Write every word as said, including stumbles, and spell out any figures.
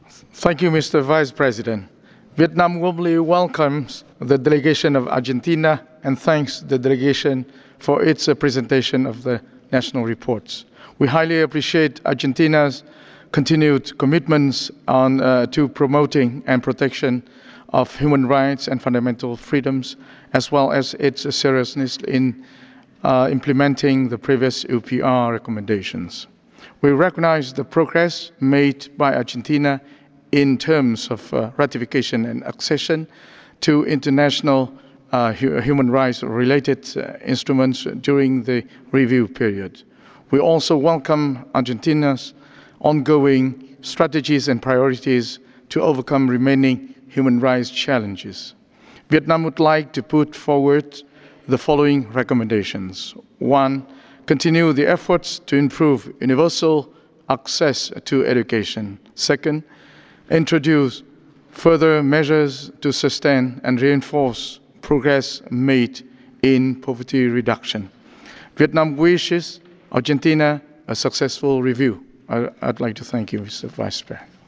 Thank you, Mister Vice President. Vietnam warmly welcomes the delegation of Argentina and thanks the delegation for its uh, presentation of the national reports. We highly appreciate Argentina's continued commitments on, uh, to promoting and protection of human rights and fundamental freedoms, as well as its uh, seriousness in uh, implementing the previous U P R recommendations. We recognize the progress made by Argentina in terms of uh, ratification and accession to international uh, hu human rights related uh, instruments during the review period. We also welcome Argentina's ongoing strategies and priorities to overcome remaining human rights challenges. Vietnam would like to put forward the following recommendations. One, continue the efforts to improve universal access to education. Second, introduce further measures to sustain and reinforce progress made in poverty reduction. Vietnam wishes Argentina a successful review. I, I'd like to thank you, Mister Vice President.